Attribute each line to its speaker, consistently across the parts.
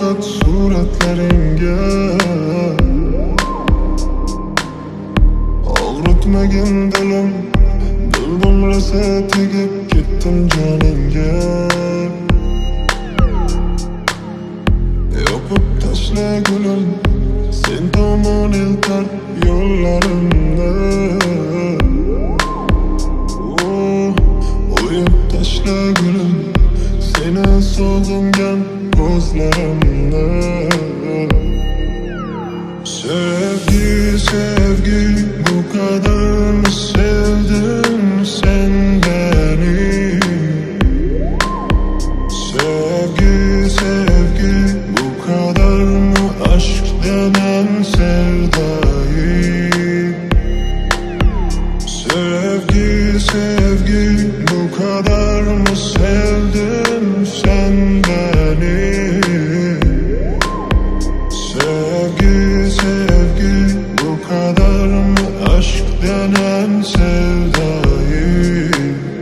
Speaker 1: fakat suratlaringa. Og'ritmagin dilim, bildim rosa tegib ketdim joningga. Yopib tashla gulim, sen tomon eltar yo'llarimni. O'yib tashla gulim, seni sog'ingan ko'zlarimni. Sevgi, sevgi, bu kadar mı sevdin sen beni? Sevgi, sevgi, bu kadar mı aşk denen sevdayı? Sevgi, sevgi, bu kadar mı sevdin sen beni? Sevgi, sevgi, bu kadar mı aşk denen sevdayı?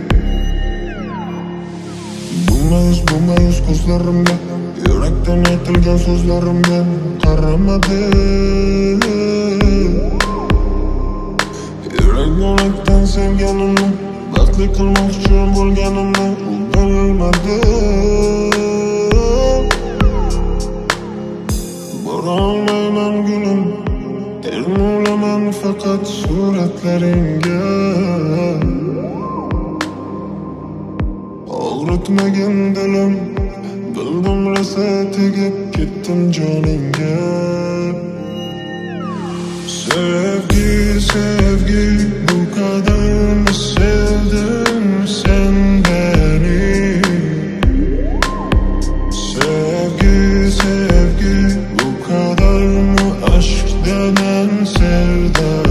Speaker 1: Bulmayız ko'zlarimga, yurakdan aytilgan so'zlarimga qaramadi. Yurakdan sevganimni, baxtli qilmoqchi bo'lganimni bilmadi. Borolmayman gulim, termulaman fakat suratlaringa. Og'ritmagin dilim, bildim rosa tegib ketdim joningga. Sevgi, sevgi, bu kadar mı sevdin sen beni? Sevgi, sevgi, bu kadar mı aşk denen sevda?